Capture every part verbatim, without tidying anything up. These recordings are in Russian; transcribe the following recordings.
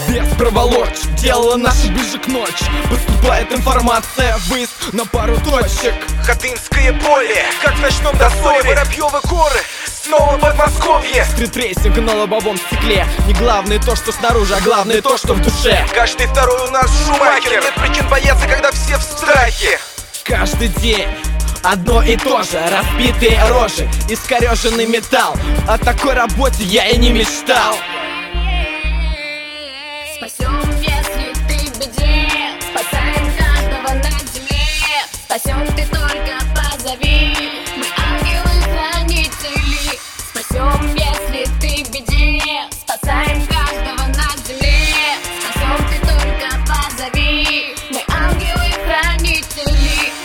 Без проволочек делала наши ближе к ночи. Поступает информация, выезд на пару точек. Хатынское поле, как в ночном дозоре. Воробьёвы горы, снова Подмосковье. Стритрейсинг на лобовом стекле. Не главное то, что снаружи, а главное то, что в душе. Каждый второй у нас Шумахер. Нет причин бояться, когда все в страхе. Каждый день одно и то же, разбитые рожи, искорёженный металл. О такой работе я и не мечтал. Спасем, если ты в беде, спасаем каждого на земле. Спасем, ты только позови, мы ангелы-хранители. Спасем, если ты в беде, спасаем каждого на земле. Спасем, ты только позови, мы ангелы-хранители.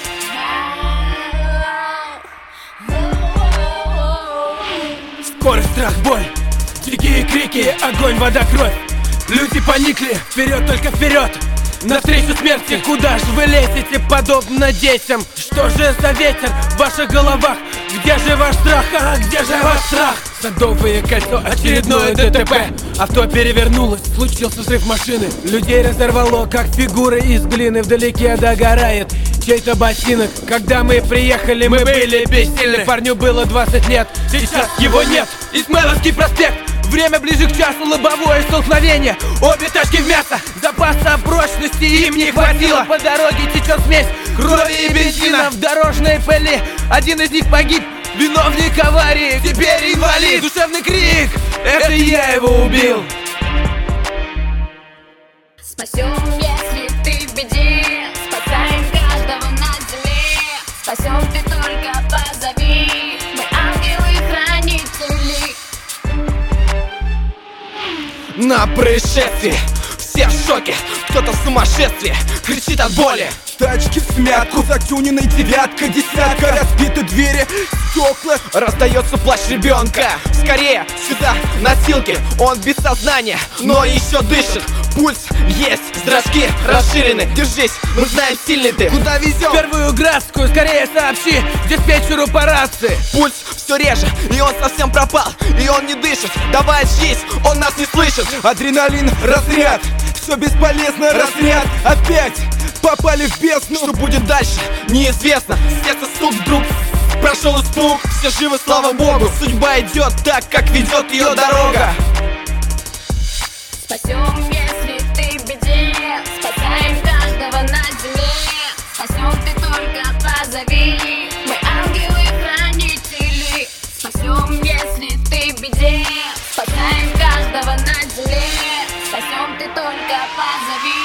Скорость, страх, боль, дикие крики, огонь, вода, кровь. Люди поникли, вперед, только вперед, навстречу смерти. Куда же вы лезете, подобно детям? Что же за ветер в ваших головах? Где же ваш страх, а где же ваш страх? Садовое кольцо, очередное ДТП. Авто перевернулось, случился взрыв машины. Людей разорвало, как фигуры из глины. Вдалеке догорает чей-то ботинок. Когда мы приехали, мы были бессильны. Парню было двадцать лет, сейчас его нет. Измайловский проспект, время ближе к часу, лобовое столкновение. Обе тачки в мясо, запаса прочности им не хватило. По дороге течет смесь крови и бензина. В дорожной пыли один из них погиб. Виновник аварии, теперь инвалид. Душевный крик, это я его убил. Спасем, если ты в беде, спасаем каждого на земле. Спасем, ты только позови, мы ангелы-хранители. На происшествии все в шоке, кто-то в сумасшествии, кричит от боли. Тачки в смятку, затюненной девятка, десятка, разбиты двери, стекла. Раздается плач ребенка. Скорее, сюда, носилки. Он без сознания, но еще дышит. Пульс есть, зрачки расширены. Держись, мы знаем, сильный ты. Куда везем? Первую Градскую, скорее сообщи диспетчеру по рации. Пульс все реже, и он совсем пропал. И он не дышит, давай очнись, он нас не слышит. Адреналин, разряд, все бесполезно, разряд. Опять попали в бездну. Что будет дальше, неизвестно. Сердце стук вдруг, прошел испуг. Все живы, слава богу. Судьба идет так, как ведет ее дорога. Спасем, если ты в беде, спасаем каждого на земле. Спасем, ты только позови, мы ангелы-хранители. Спасем, если ты в беде, спасаем каждого на земле. Спасем, ты только позови.